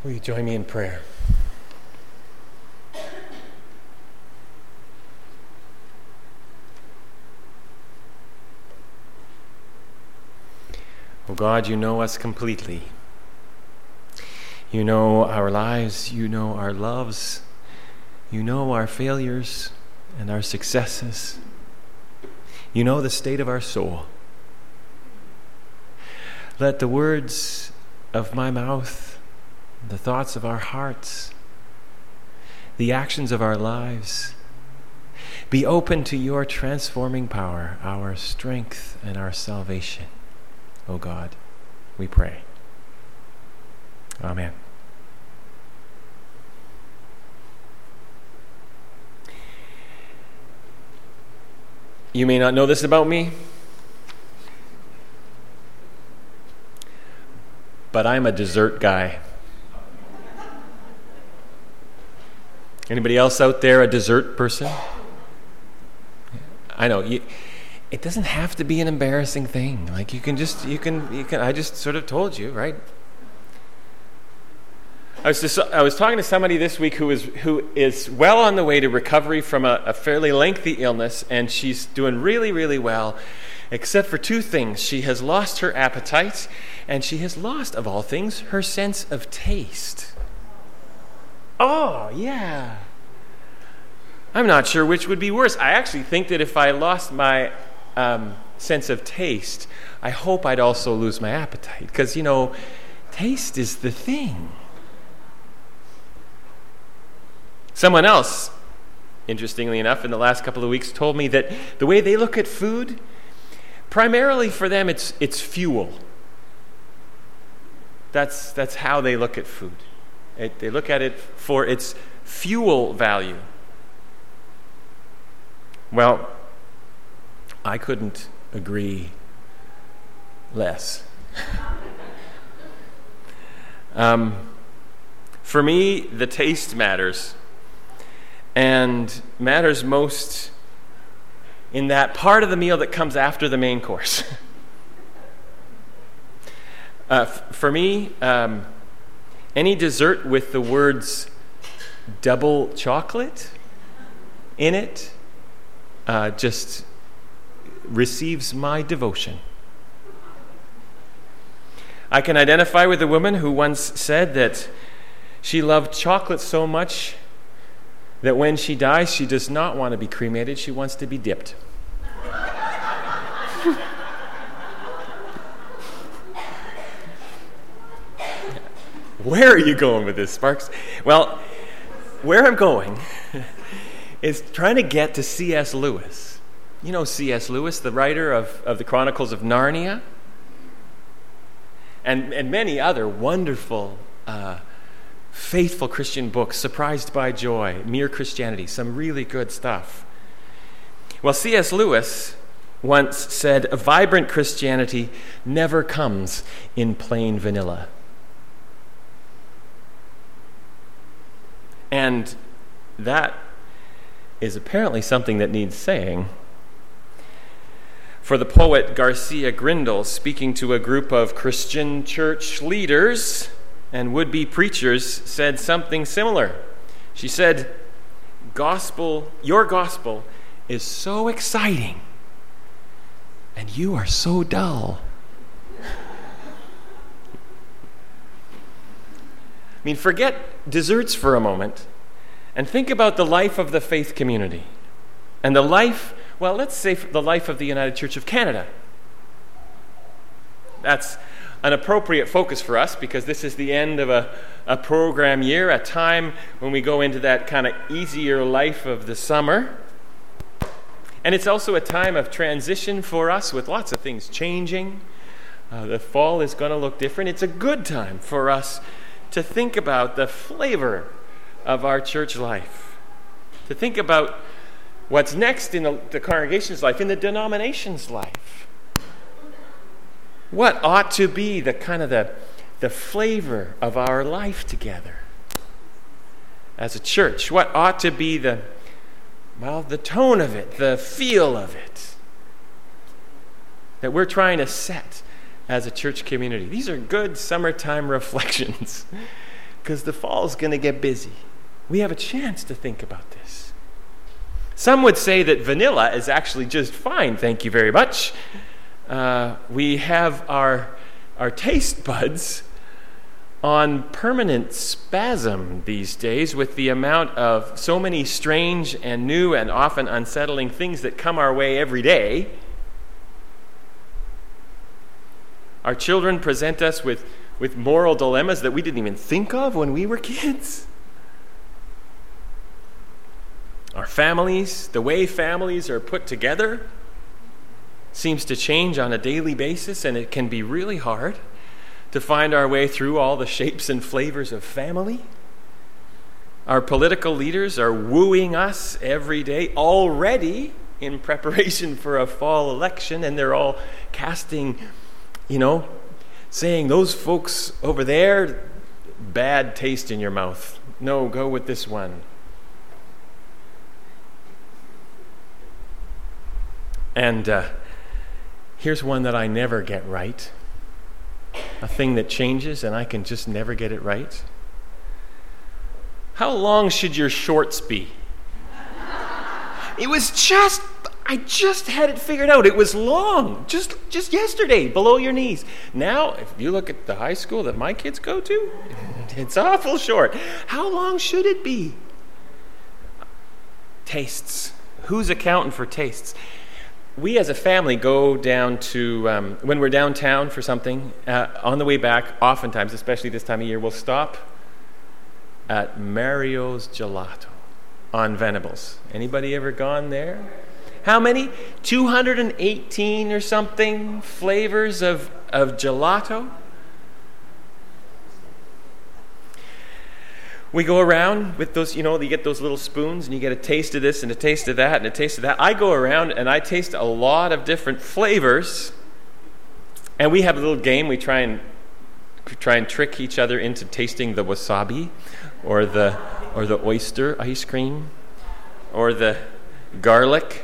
Will you join me in prayer? Oh God, you know us completely. You know our lives, you know our loves, you know our failures and our successes. You know the state of our soul. Let the words of my mouth, the thoughts of our hearts, the actions of our lives be open to your transforming power, our strength and our salvation. O God, we pray. Amen. You may not know this about me, but I'm a dessert guy. Anybody else out there a dessert person? I know. It doesn't have to be an embarrassing thing. Like you can. I just sort of told you, right? I was talking to somebody this week who is well on the way to recovery from a fairly lengthy illness, and she's doing really, really well, except for two things. She has lost her appetite, and she has lost, of all things, her sense of taste. Oh, yeah. I'm not sure which would be worse. I actually think that if I lost my sense of taste, I hope I'd also lose my appetite. Because, taste is the thing. Someone else, interestingly enough, in the last couple of weeks told me that the way they look at food, primarily for them it's fuel. That's how they look at food. They look at it for its fuel value. Well, I couldn't agree less. For me, the taste matters, and matters most in that part of the meal that comes after the main course. For me, any dessert with the words double chocolate in it just receives my devotion. I can identify with a woman who once said that she loved chocolate so much that when she dies, she does not want to be cremated, she wants to be dipped. Where are you going with this, Sparks? Well, where I'm going is trying to get to C.S. Lewis. You know C.S. Lewis, the writer of the Chronicles of Narnia, and many other wonderful, faithful Christian books, Surprised by Joy, Mere Christianity, some really good stuff. Well, C.S. Lewis once said, "A vibrant Christianity never comes in plain vanilla." And that is apparently something that needs saying. For the poet Garcia Grindal, speaking to a group of Christian church leaders and would-be preachers, said something similar. She said, your gospel is so exciting, and you are so dull. I mean, forget desserts for a moment and think about the life of the faith community and the life, well, let's say the life of the United Church of Canada. That's an appropriate focus for us because this is the end of a program year, a time when we go into that kind of easier life of the summer. And it's also a time of transition for us with lots of things changing. The fall is going to look different. It's a good time for us to think about the flavor of our church life, to think about what's next in the congregation's life, in the denomination's life. What ought to be the kind of the flavor of our life together as a church? What ought to be the tone of it, the feel of it that we're trying to set as a church community? These are good summertime reflections. because the fall's going to get busy. We have a chance to think about this. Some would say that vanilla is actually just fine, thank you very much. We have our taste buds on permanent spasm these days with the amount of so many strange and new and often unsettling things that come our way every day. Our children present us with moral dilemmas that we didn't even think of when we were kids. Our families, the way families are put together, seems to change on a daily basis, and it can be really hard to find our way through all the shapes and flavors of family. Our political leaders are wooing us every day already in preparation for a fall election, and they're all casting, saying, those folks over there, bad taste in your mouth. No, go with this one. And here's one that I never get right. A thing that changes and I can just never get it right. How long should your shorts be? I just had it figured out. It was long, just yesterday, below your knees. Now, if you look at the high school that my kids go to, it's awful short. How long should it be? Tastes. Who's accounting for tastes? We as a family go down to, when we're downtown for something, on the way back, oftentimes, especially this time of year, we'll stop at Mario's Gelato on Venables. Anybody ever gone there? How many? 218 or something flavors of gelato? We go around with those, you get those little spoons and you get a taste of this and a taste of that and a taste of that. I go around and I taste a lot of different flavors. And we have a little game. We try and trick each other into tasting the wasabi or the oyster ice cream or the garlic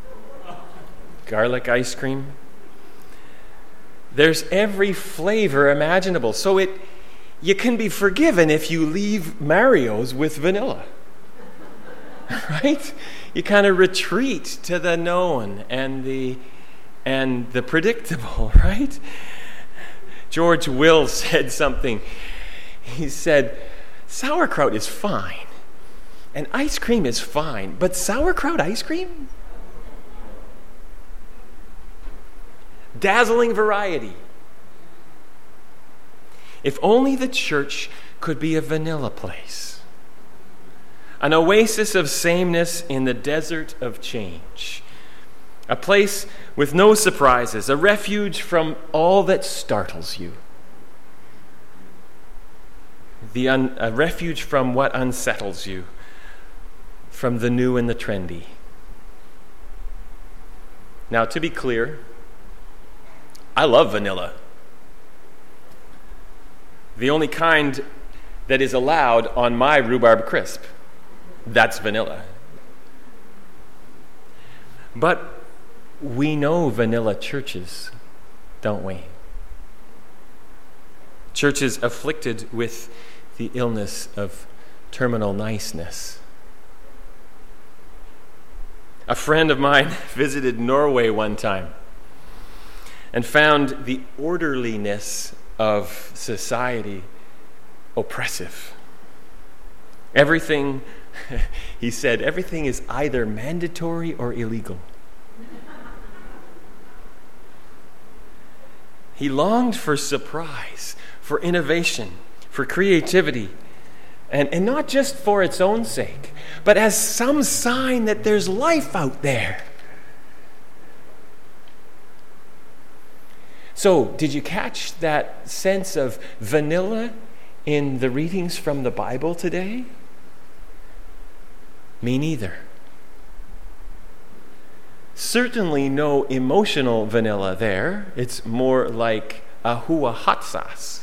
ice cream. There's every flavor imaginable. So you can be forgiven if you leave Mario's with vanilla. Right? You kind of retreat to the known and the predictable, right? George Will said something. He said, sauerkraut is fine and ice cream is fine, but sauerkraut ice cream? Dazzling variety. If only the church could be a vanilla place, an oasis of sameness in the desert of change, a place with no surprises, a refuge from all that startles you, a refuge from what unsettles you, from the new and the trendy. Now, to be clear, I love vanilla. The only kind that is allowed on my rhubarb crisp. That's vanilla. But we know vanilla churches, don't we? Churches afflicted with the illness of terminal niceness. A friend of mine visited Norway one time and found the orderliness of society oppressive. Everything, he said, everything is either mandatory or illegal. He longed for surprise, for innovation, for creativity, and not just for its own sake, but as some sign that there's life out there. So, did you catch that sense of vanilla in the readings from the Bible today? Me neither. Certainly no emotional vanilla there. It's more like a hua hot sauce.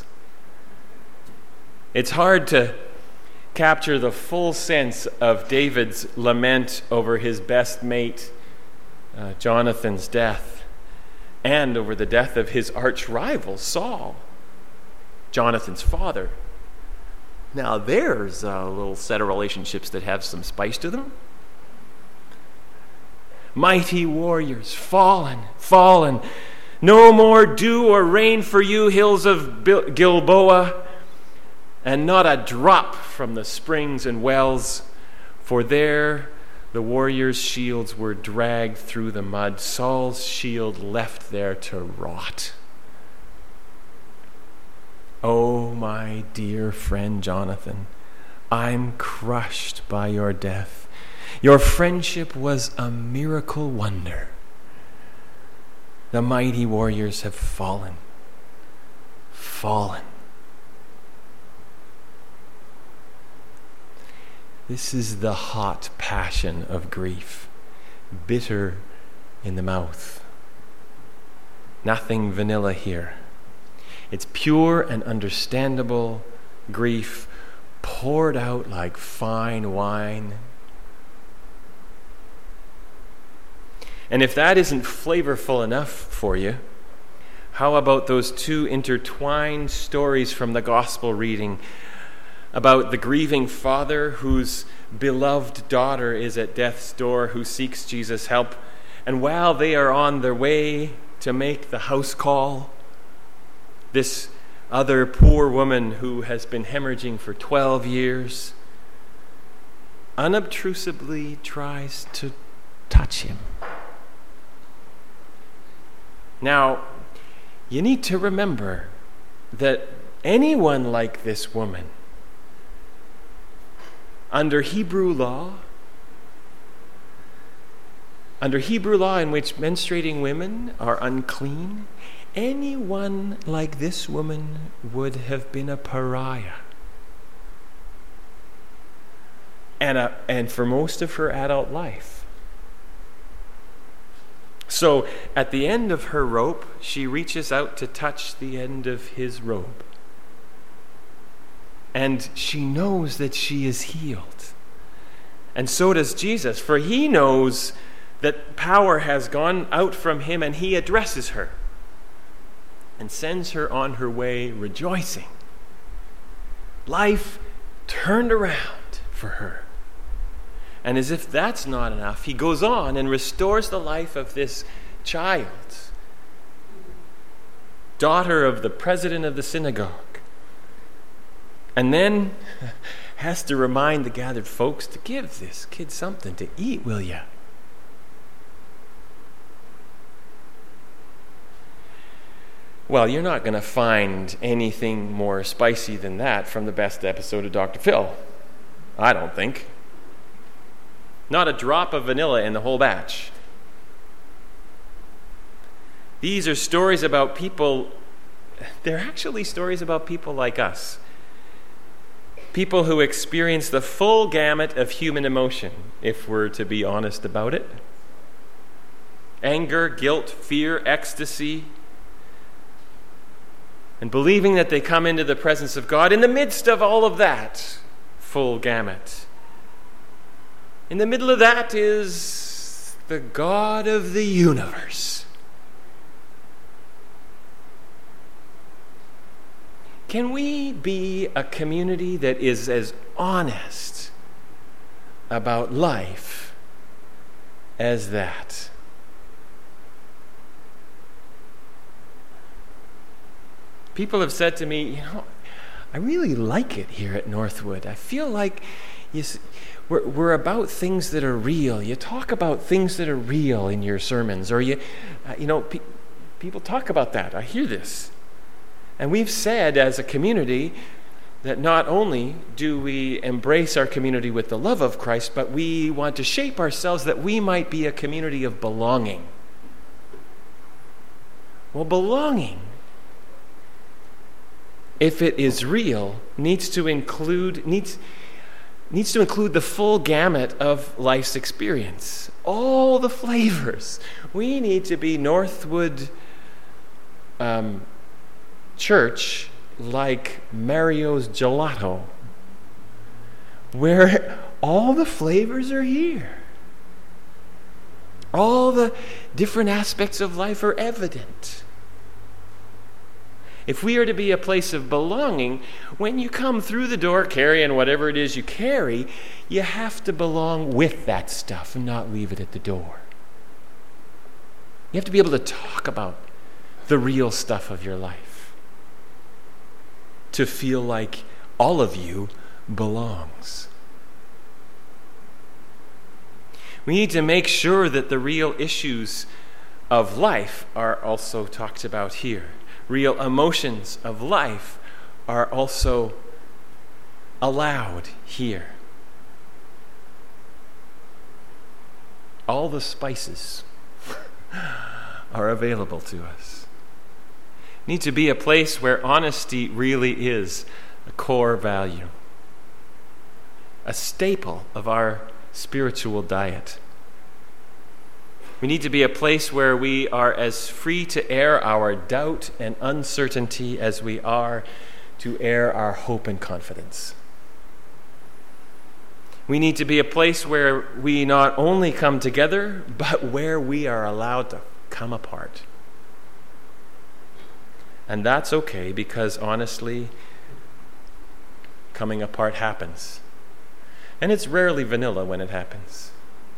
It's hard to capture the full sense of David's lament over his best mate, Jonathan's death, and over the death of his arch rival, Saul, Jonathan's father. Now there's a little set of relationships that have some spice to them. Mighty warriors, fallen, fallen. No more dew or rain for you, hills of Gilboa, and not a drop from the springs and wells, for there the warriors' shields were dragged through the mud, Saul's shield left there to rot. Oh, my dear friend Jonathan, I'm crushed by your death. Your friendship was a miracle wonder. The mighty warriors have fallen. Fallen. This is the hot passion of grief, bitter in the mouth. Nothing vanilla here. It's pure and understandable grief poured out like fine wine. And if that isn't flavorful enough for you, how about those two intertwined stories from the gospel reading about the grieving father whose beloved daughter is at death's door, who seeks Jesus' help, and while they are on their way to make the house call, this other poor woman who has been hemorrhaging for 12 years unobtrusively tries to touch him. Now, you need to remember that anyone like this woman, under Hebrew law in which menstruating women are unclean, anyone like this woman would have been a pariah. And for most of her adult life. So at the end of her rope, she reaches out to touch the end of his robe. And she knows that she is healed. And so does Jesus, for he knows that power has gone out from him, and he addresses her and sends her on her way rejoicing. Life turned around for her. And as if that's not enough, he goes on and restores the life of this child, daughter of the president of the synagogue. And then has to remind the gathered folks to give this kid something to eat, will ya? Well, you're not going to find anything more spicy than that from the best episode of Dr. Phil. I don't think. Not a drop of vanilla in the whole batch. These are stories about people, they're actually stories about people like us. People who experience the full gamut of human emotion, if we're to be honest about it. Anger, guilt, fear, ecstasy, and believing that they come into the presence of God in the midst of all of that full gamut. In the middle of that is the God of the universe. Can we be a community that is as honest about life as that? People have said to me, I really like it here at Northwood. I feel like we're about things that are real. You talk about things that are real in your sermons, or people talk about that. I hear this. And we've said as a community that not only do we embrace our community with the love of Christ, but we want to shape ourselves that we might be a community of belonging. Well, belonging, if it is real, needs to include the full gamut of life's experience. All the flavors. We need to be Northwood Church like Mario's Gelato, where all the flavors are here. All the different aspects of life are evident. if we are to be a place of belonging, when you come through the door carrying whatever it is you carry, you have to belong with that stuff and not leave it at the door. You have to be able to talk about the real stuff of your life, to feel like all of you belongs. We need to make sure that the real issues of life are also talked about here. Real emotions of life are also allowed here. All the spices are available to us. Need to be a place where honesty really is a core value, a staple of our spiritual diet. We need to be a place where we are as free to air our doubt and uncertainty as we are to air our hope and confidence. We need to be a place where we not only come together, but where we are allowed to come apart. And that's okay, because honestly, coming apart happens. And it's rarely vanilla when it happens.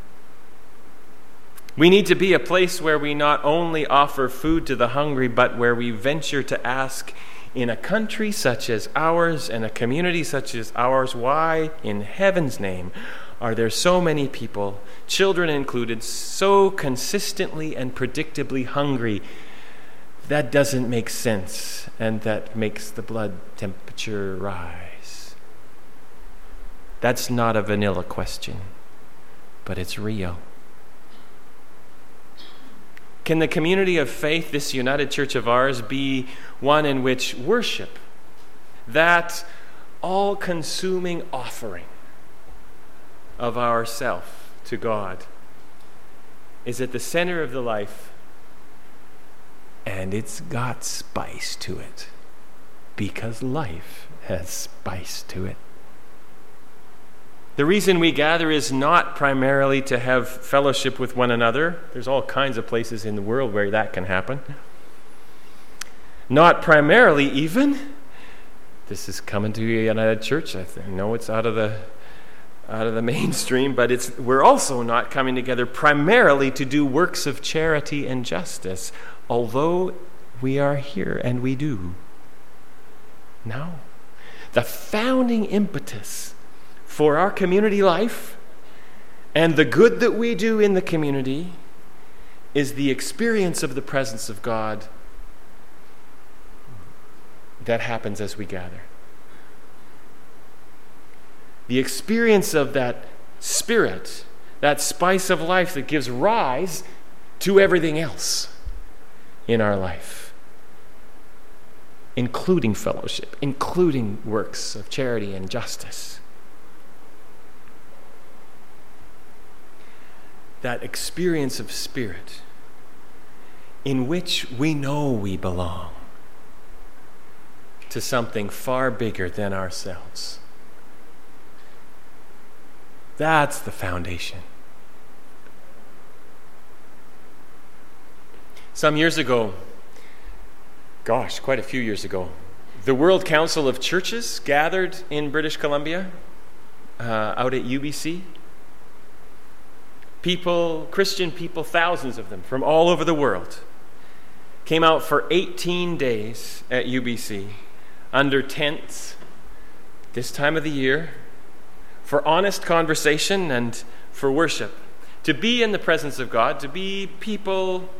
We need to be a place where we not only offer food to the hungry, but where we venture to ask, in a country such as ours and a community such as ours, why in heaven's name are there so many people, children included, so consistently and predictably hungry? That doesn't make sense, and that makes the blood temperature rise. That's not a vanilla question, but it's real. Can the community of faith, this United Church of ours, be one in which worship, that all-consuming offering of ourself to God, is at the center of the life, and it's got spice to it, because life has spice to it? The reason we gather is not primarily to have fellowship with one another. There's all kinds of places in the world where that can happen. Not primarily even. This is coming to a United Church. I know it's out of the mainstream, but we're also not coming together primarily to do works of charity and justice, although we are here and we do. No. The founding impetus for our community life and the good that we do in the community is the experience of the presence of God that happens as we gather. The experience of that Spirit, that spice of life that gives rise to everything else in our life, including fellowship, including works of charity and justice. That experience of Spirit in which we know we belong to something far bigger than ourselves. That's the foundation. Some years ago, quite a few years ago, the World Council of Churches gathered in British Columbia, out at UBC. Christian people, thousands of them from all over the world, came out for 18 days at UBC under tents this time of the year for honest conversation and for worship, to be in the presence of God, to be people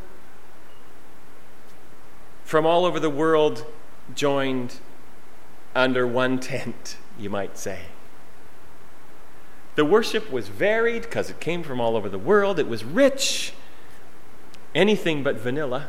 from all over the world joined under one tent, you might say. The worship was varied because it came from all over the world. It was rich, anything but vanilla.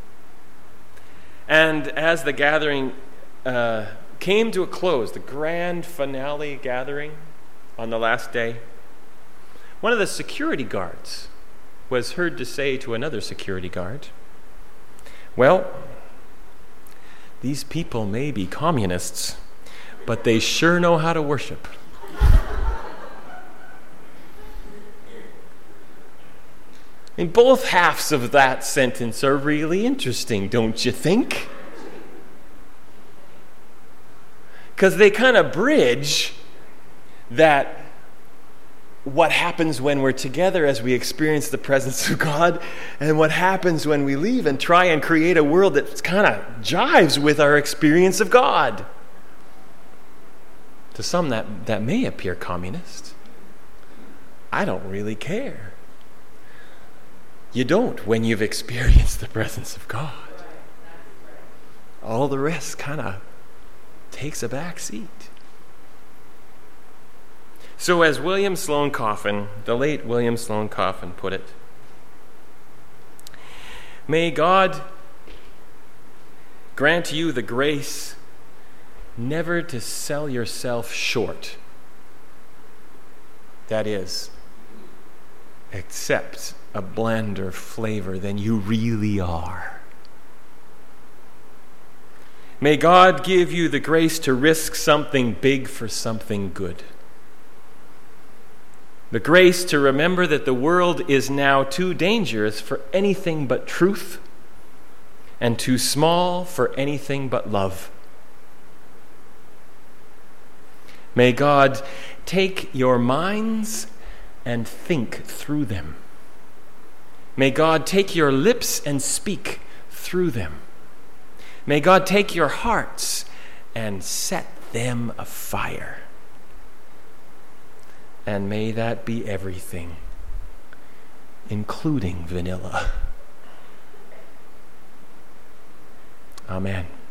And as the gathering came to a close, the grand finale gathering on the last day, one of the security guards was heard to say to another security guard, "Well, these people may be communists, but they sure know how to worship." And both halves of that sentence are really interesting, don't you think? because they kind of bridge that what happens when we're together as we experience the presence of God and what happens when we leave and try and create a world that kind of jives with our experience of God. To some that may appear communist. I don't really care. You don't when you've experienced the presence of God. All the rest kind of takes a back seat. So as William Sloane Coffin, the late William Sloane Coffin, put it, may God grant you the grace never to sell yourself short. That is, accept a blander flavor than you really are. May God give you the grace to risk something big for something good. The grace to remember that the world is now too dangerous for anything but truth and too small for anything but love. May God take your minds and think through them. May God take your lips and speak through them. May God take your hearts and set them afire. And may that be everything, including vanilla. Amen.